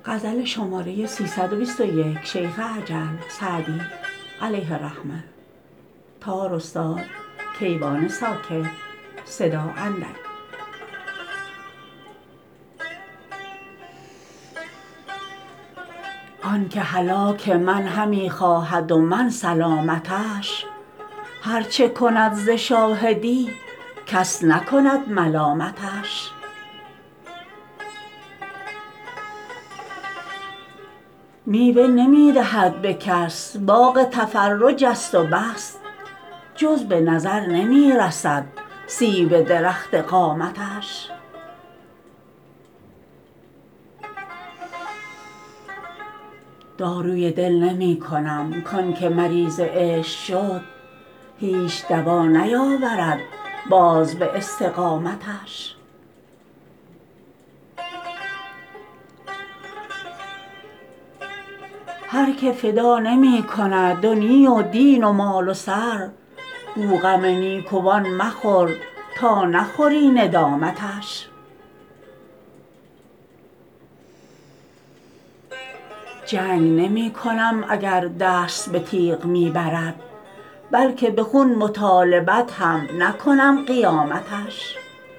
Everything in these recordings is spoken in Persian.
غزل شماره 321 شیخ عجل سعدی علیه الرحمه تار استاد کیوان ساکت صدا اندک. آن که هلاک من همی خواهد و من سلامتش، هر چه کند ز شاهدی کس نکند ملامتش. میوه نمی دهد به کس باغ تفرج است و بس، جز به نظر نمی رسد سیب درخت قامتش. داروی دل نمی کنم کان که مریض عشق شد، هیچ دوا نیاورد باز به استقامتش. هر که فدا نمی کند دنیی و دین و مال و سر، گو غم نیکوان مخور تا نخوری ندامتش. جنگ نمی کنم اگر دست به تیغ می برد، بلکه به خون مطالبت هم نکنم قیامتش.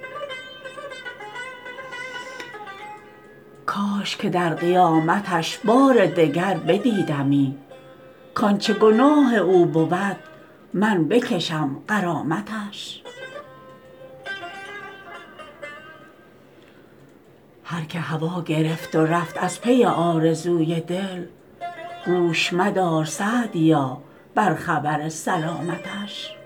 کاش که در قیامتش بار دگر بدیدمی، کآنچه گناه او بود من بکشم غرامتش. هر که هوا گرفت و رفت از پی آرزوی دل، گوش مدار سعدیا بر خبر سلامتش.